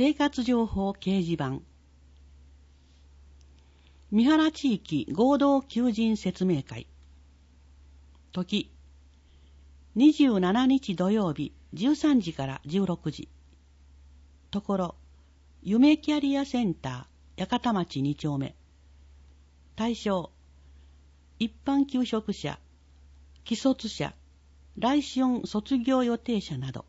生活情報掲示板。三原地域合同求人説明会。時、27日土曜日13時から16時。ところ、夢キャリアセンター、八幡町2丁目。対象、一般求職者、既卒者、来春卒業予定者など。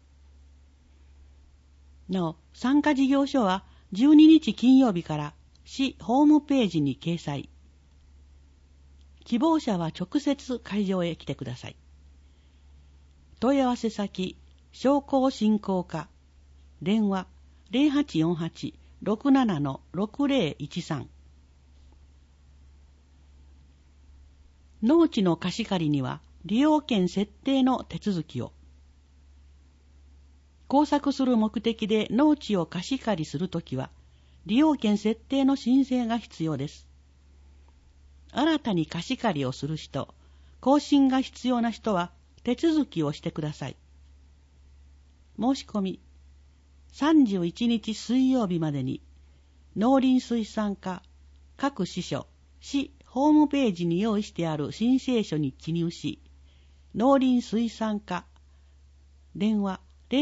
なお、参加事業所は12日金曜日から市ホームページに掲載。希望者は直接会場へ来てください。問い合わせ先、商工振興課、電話 0848-67-6013。農地の貸し借りには利用権設定の手続きを。工作する目的で農地を貸し借りするときは、利用権設定の申請が必要です。新たに貸し借りをする人、更新が必要な人は手続きをしてください。申し込み、31日水曜日までに、農林水産課各支所、市ホームページに用意してある申請書に記入し、農林水産課、電話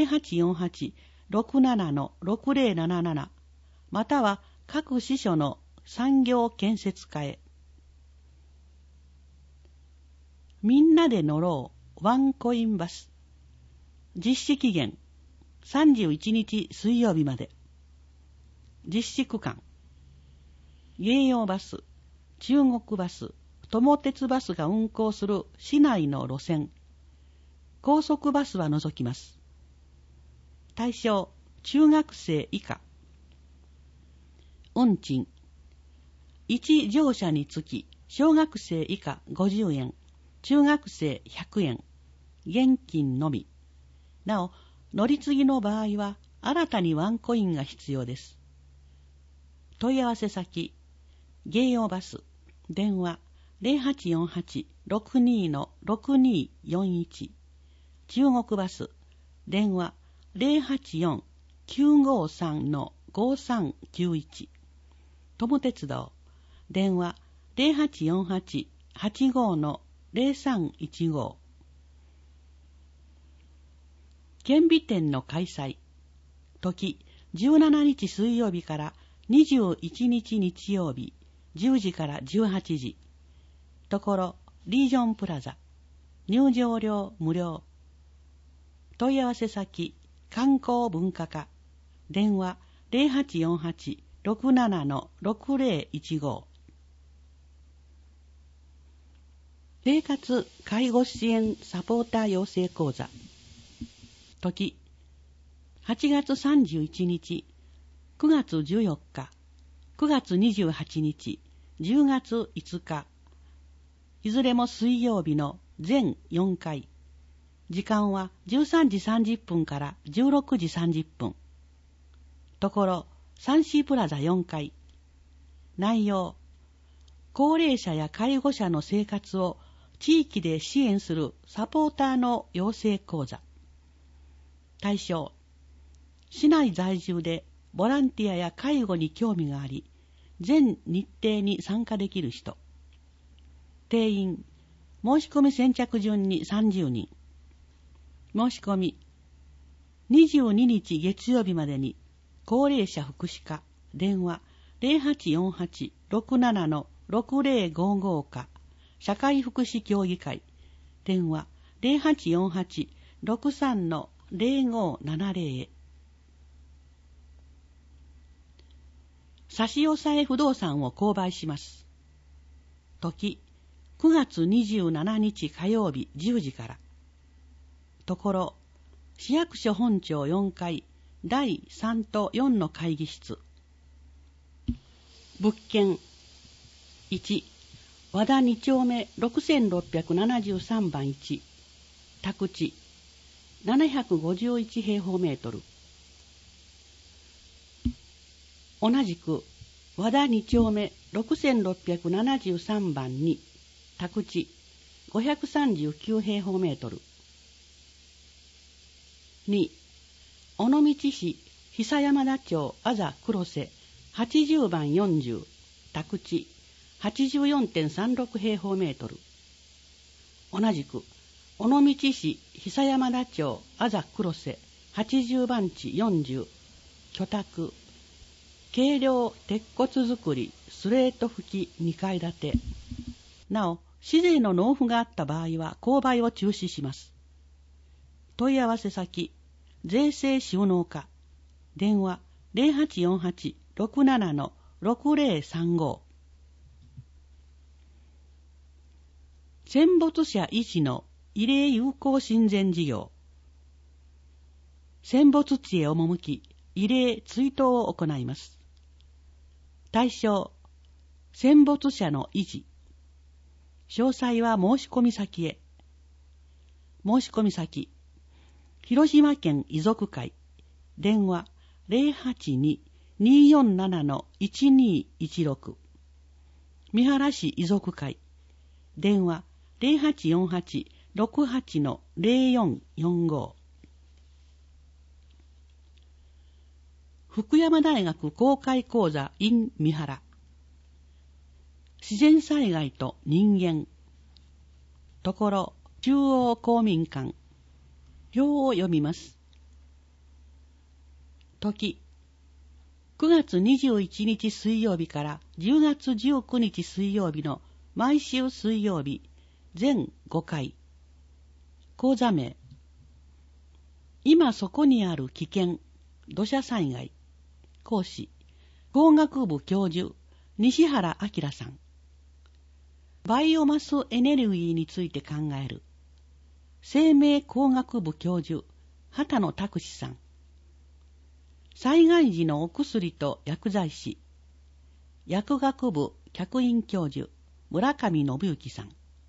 0848-67-6077または各支所の産業建設課へ。みんなで乗ろうワンコインバス。実施期限31日水曜日まで。実施区間、芸洋バス、中国バス、友鉄バスが運行する市内の路線、高速バスは除きます。対象、中学生以下。運賃、1乗車につき、小学生以下50円、中学生100円、現金のみ。なお、乗り継ぎの場合は、新たにワンコインが必要です。問い合わせ先、芸洋バス、電話0848-62-6241、中国バス、電話084-953-5391、友鉄道、電話0848-85-0315。顕微店の開催。時、17日水曜日から21日日曜日、10時から18時。ところ、リージョンプラザ。入場料無料。問い合わせ先、観光文化課。電話0848-67-6015。生活介護支援サポーター養成講座。時、8月31日、9月14日、9月28日、10月5日、いずれも水曜日の全4回。時間は13時30分から16時30分。ところ、サンシープラザ4階。内容、高齢者や介護者の生活を地域で支援するサポーターの養成講座。対象、市内在住でボランティアや介護に興味があり、全日程に参加できる人。定員、申し込み先着順に30人。申し込み、22日月曜日までに、高齢者福祉課、電話0848-67-6055課、社会福祉協議会、電話0848-63-0570へ。差し押さえ不動産を購買します。時、9月27日火曜日10時から。ところ、市役所本庁4階第3と4の会議室。物件、1、和田2丁目6673番1、宅地、751平方メートル。同じく、和田2丁目6673番2、宅地、539平方メートル。2、尾道市久山田町あざ黒瀬80番40宅地 84.36 平方メートル。同じく尾道市久山田町あざ黒瀬80番地40居宅軽量鉄骨造りスレート吹き2階建て。なお市税の納付があった場合は購買を中止します。問い合わせ先税制収納課電話 0848-67-6035。 戦没者維持の慰霊友好親善事業。戦没地へ赴き慰霊追悼を行います。対象戦没者の維持。詳細は申し込み先へ。申し込み先広島県遺族会電話 082-247-1216。 三原市遺族会電話 0848-68-0445。 福山大学公開講座 in 三原。自然災害と人間。ところ中央公民館。表を読みます。時9月21日水曜日から10月19日水曜日の毎週水曜日全5回。講座名今そこにある危険土砂災害。講師工学部教授西原明さん。バイオマスエネルギーについて考える生命工学部教授畑野拓司さん。災害時のお薬と薬剤師薬学部客員教授村上信之さん。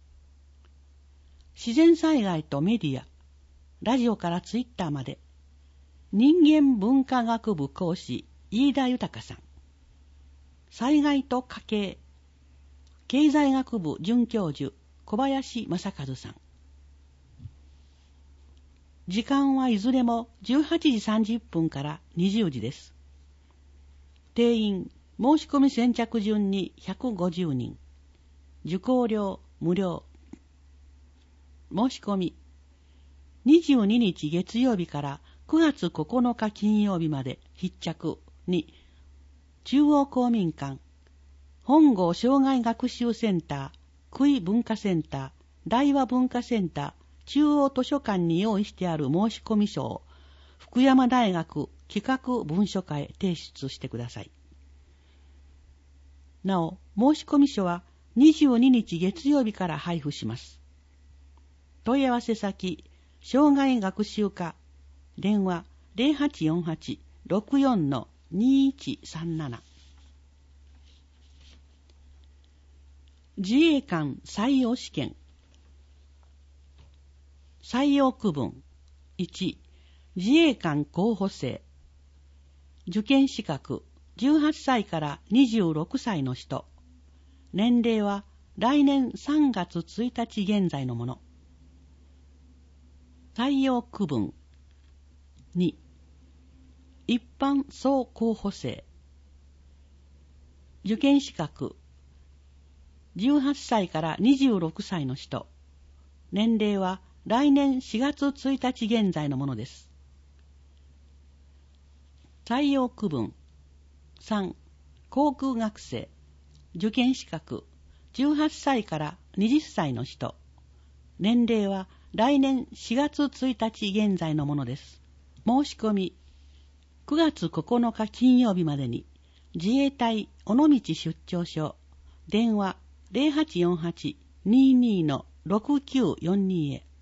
自然災害とメディアラジオからツイッターまで人間文化学部講師飯田豊さん。災害と家計経済学部准教授小林正和さん。時間はいずれも18時30分から20時です。定員申し込み先着順に150人。受講料無料。申し込み22日月曜日から9月9日金曜日まで必着に中央公民館本郷障害学習センター久井文化センター大和文化センター中央図書館に用意してある申込書を福山大学企画文書課へ提出してください。なお、申込書は22日月曜日から配布します。問い合わせ先、障害学習課、電話 0848-64-2137。自衛官採用試験。採用区分1、自衛官候補生。受験資格18歳から26歳の人。年齢は来年3月1日現在のもの。採用区分2、一般総候補生。受験資格18歳から26歳の人。年齢は来年4月1日現在のものです。採用区分3、航空学生。受験資格18歳から20歳の人。年齢は来年4月1日現在のものです。申し込み9月9日金曜日までに自衛隊尾道出張所電話 0848-22-6942 へ。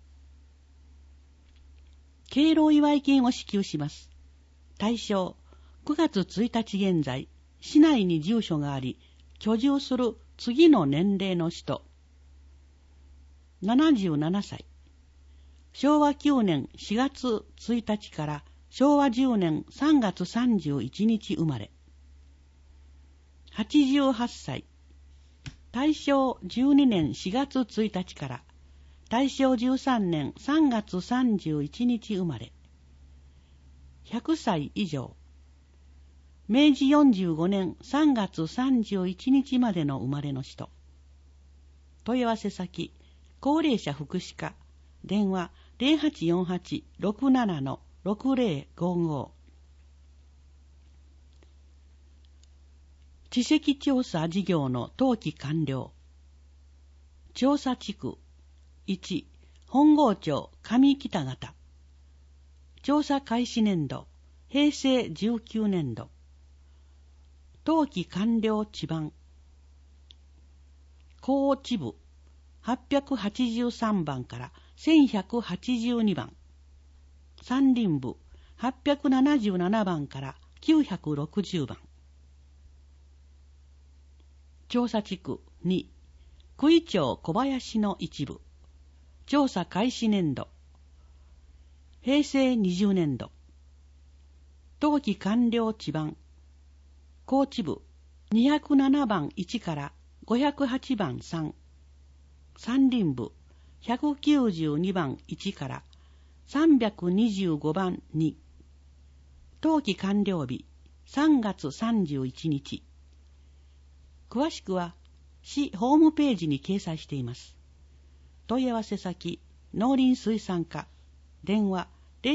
敬老祝い金を支給します。対象9月1日現在市内に住所があり居住する次の年齢の人。77歳。昭和9年4月1日から昭和10年3月31日生まれ。88歳。大正12年4月1日から大正13年3月31日生まれ。 100歳以上。明治45年3月31日までの生まれの人。問い合わせ先、高齢者福祉課、電話 0848-67-6055。地籍調査事業の登記完了。調査地区1、本郷町上北方。調査開始年度、平成19年度。登記完了地番。高知部883番から1182番。山林部877番から960番。調査地区2、九井町小林の一部。調査開始年度。平成20年度。登記完了地番。高知部207番1から508番3。山林部192番1から325番2。登記完了日3月31日。詳しくは市ホームページに掲載しています。問い合わせ先、農林水産課、電話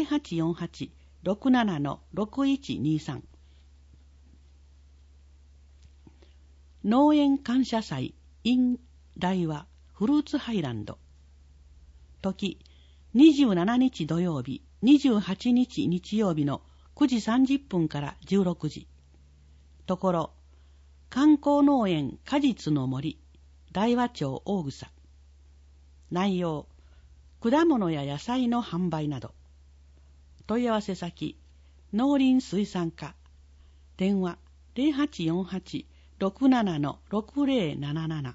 0848-67-6123。農園感謝祭 in 大和フルーツハイランド。時、27日土曜日、28日日曜日の9時30分から16時。ところ、観光農園果実の森、大和町大草。内容、果物や野菜の販売など。問い合わせ先、農林水産課。電話0848-67-6077。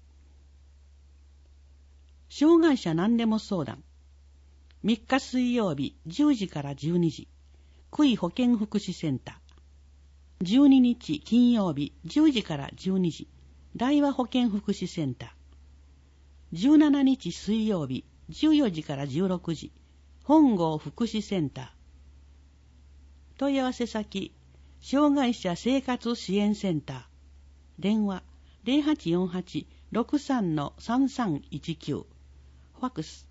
障害者何でも相談。3日水曜日10時から12時。九井保健福祉センター。12日金曜日10時から12時。大和保健福祉センター。17日水曜日14時から16時。本郷福祉センター。問い合わせ先、障害者生活支援センター。電話0848-63-3319。ファックス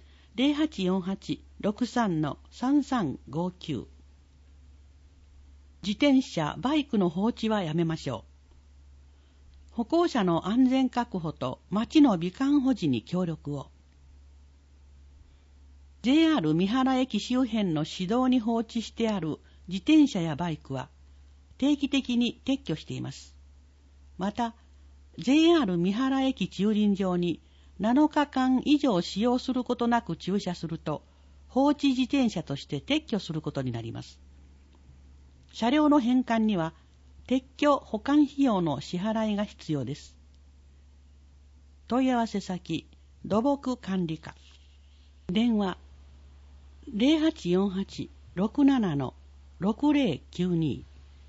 0848-63-3359。自転車、バイクの放置はやめましょう。歩行者の安全確保と街の美観保持に協力を。JR 三原駅周辺の市道に放置してある自転車やバイクは定期的に撤去しています。また、JR 三原駅駐輪場に7日間以上使用することなく駐車すると放置自転車として撤去することになります。車両の返還には撤去保管費用の支払いが必要です。問い合わせ先、土木管理課。電話0848-67-6092。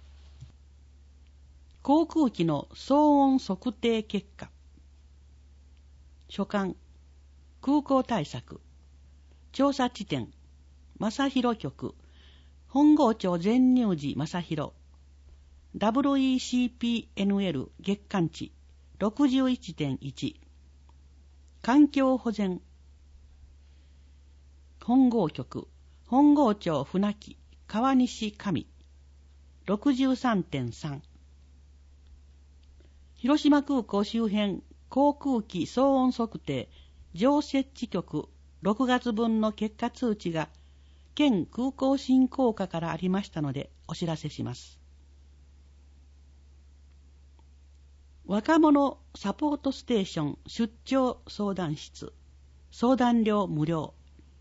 航空機の騒音測定結果。所管、空港対策。調査地点、正広局。本郷町全入寺正広。WECPNL 月間値 61.1。環境保全。本郷局、本郷町船木、川西上。63.3。広島空港周辺航空機騒音測定常設置局6月分の結果通知が県空港振興課からありましたのでお知らせします。若者サポートステーション出張相談室。相談料無料。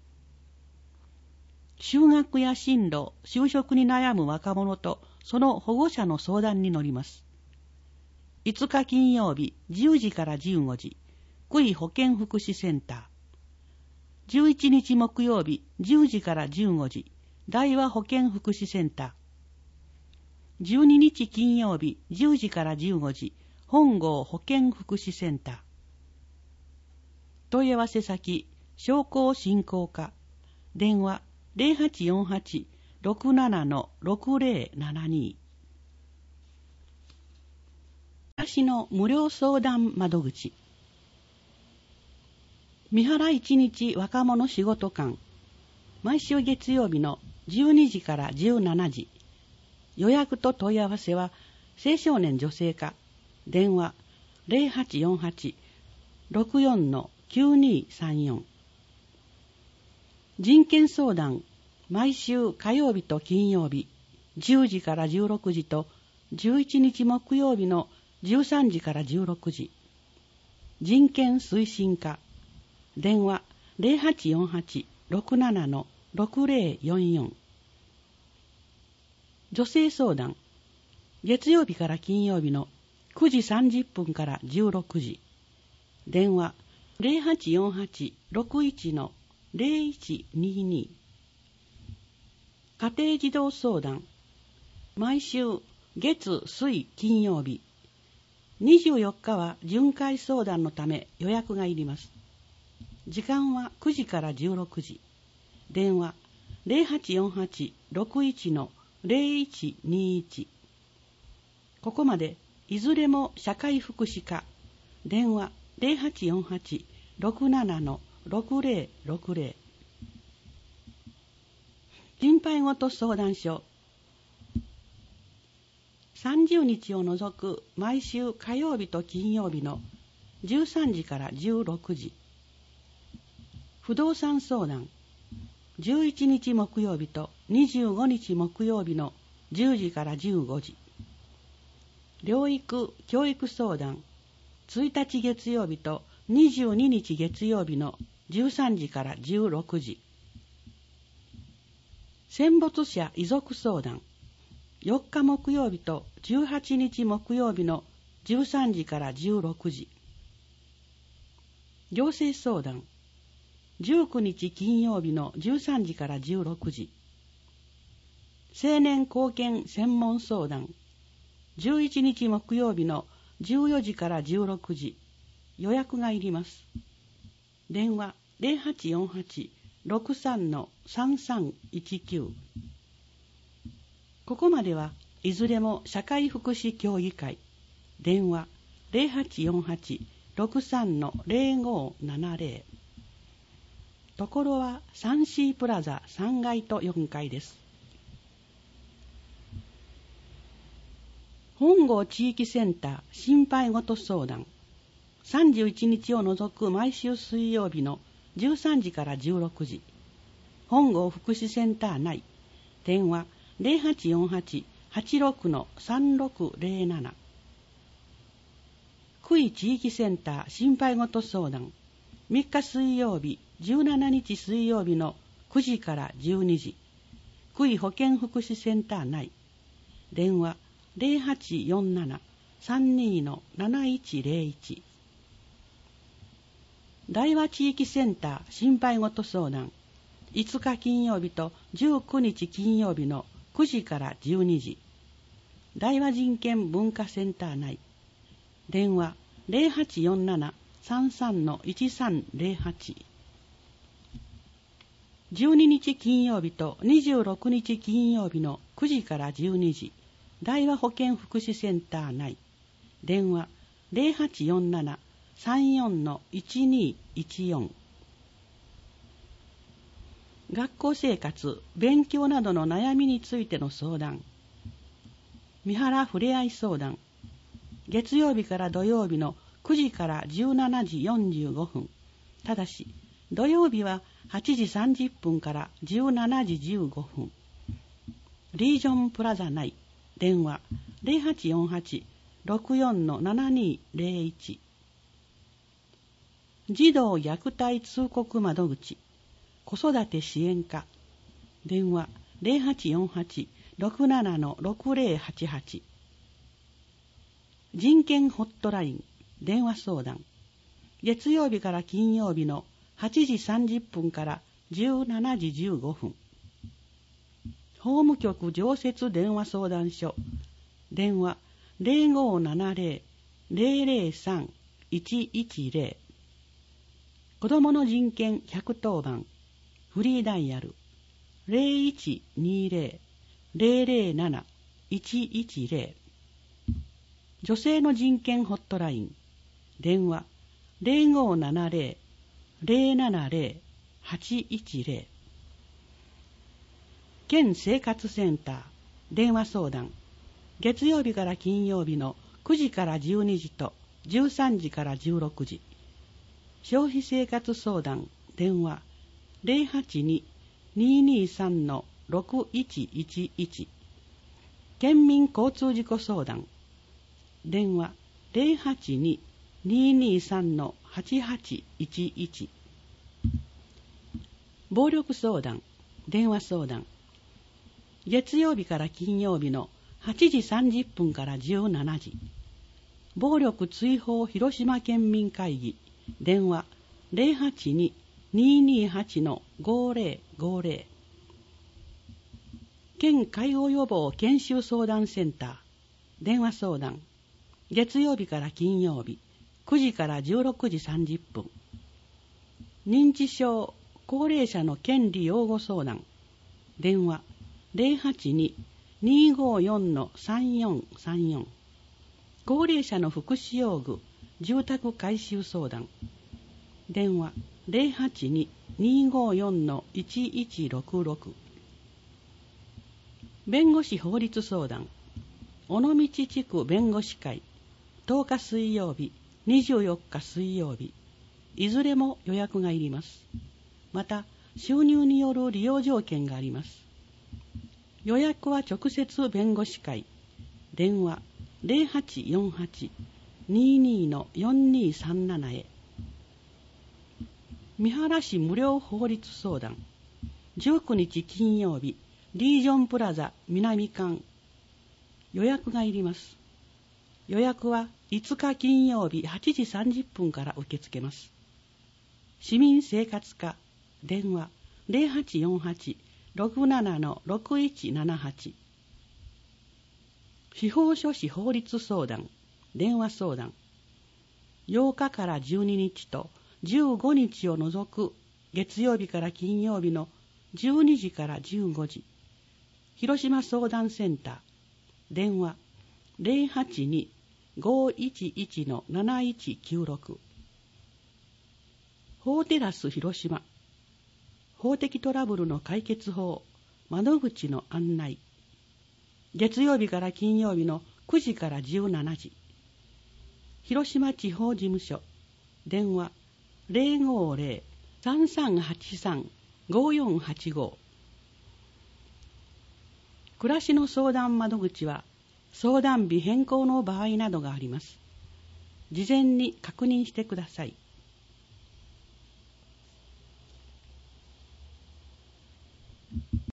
就学や進路、就職に悩む若者とその保護者の相談に乗ります。5日金曜日10時から15時、九井保健福祉センター。11日木曜日10時から15時、大和保健福祉センター。12日金曜日10時から15時、本郷保健福祉センター。問い合わせ先、商工振興課。電話 67-6072。私の無料相談窓口。三原一日若者仕事館。毎週月曜日の12時から17時。予約と問い合わせは青少年女性課。電話0848-64-9234。人権相談。毎週火曜日と金曜日10時から16時と11日木曜日の13時から16時。人権推進課。電話0848-67-6044。女性相談。月曜日から金曜日の9時30分から16時。電話0848-61-0122。家庭児童相談。毎週月水金曜日。24日は巡回相談のため予約がいります。時間は9時から16時。電話0848-61-0121。ここまでいずれも社会福祉課。電話0848-67-6060。心配事相談所。30日を除く毎週火曜日と金曜日の13時から16時。不動産相談。11日木曜日と25日木曜日の10時から15時。療育・教育相談。1日月曜日と22日月曜日の13時から16時。戦没者遺族相談。4日木曜日と18日木曜日の13時から16時。行政相談。19日金曜日の13時から16時。青年貢献専門相談。11日木曜日の14時から16時。予約がいります。電話0848-63-3319。ここまではいずれも社会福祉協議会。電話0848-63-0570。ところはサンシープラザ3階と4階です。本郷地域センター心配事相談。31日を除く毎週水曜日の13時から16時。本郷福祉センター内。電話0848-86-3607。区域地域センター心配事相談。3日水曜日、17日水曜日の9時から12時。区域保健福祉センター内。電話0847-32-7101。大和地域センター心配事相談。5日金曜日と19日金曜日の9時から12時。大和人権文化センター内。電話0847-33-1308。12日金曜日と26日金曜日の9時から12時。大和保健福祉センター内。電話0847-34-1214。学校生活、勉強などの悩みについての相談。三原ふれあい相談。月曜日から土曜日の9時から17時45分。ただし、土曜日は8時30分から17時15分。リージョンプラザ内。電話0848-64-7201。児童虐待通告窓口。子育て支援課。電話0848-67-6088。人権ホットライン。電話相談。月曜日から金曜日の8時30分から17時15分。法務局常設電話相談所。電話0570-003-110。子どもの人権110番。フリーダイヤル 0120-007-110。女性の人権ホットライン、電話0570-070-810。県生活センター電話相談、月曜日から金曜日の9時から12時と13時から16時。消費生活相談電話082-223-6111。県民交通事故相談電話082-223-8811。暴力相談電話相談、月曜日から金曜日の8時30分から17時。暴力追放広島県民会議電話082-228-5050。県介護予防研修相談センター電話相談、月曜日から金曜日9時から16時30分。認知症高齢者の権利擁護相談電話082-254-3434。高齢者の福祉用具住宅改修相談電話082-254-1166。弁護士法律相談、尾道地区弁護士会10日水曜日24日水曜日、いずれも予約がいります。また収入による利用条件があります。予約は直接弁護士会電話0848-22-4237へ。三原市無料法律相談、19日金曜日リージョンプラザ南館、予約がいります。予約は5日金曜日8時30分から受け付けます。市民生活課電話0848-67-6178。司法書士法律相談電話相談、8日から12日と15日を除く月曜日から金曜日の12時から15時。広島相談センター電話082-511-7196。法テラス広島、法的トラブルの解決法窓口の案内。月曜日から金曜日の9時から17時。広島地方事務所電話050-3383-5485。暮らしの相談窓口は相談日変更の場合などがあります。事前に確認してください。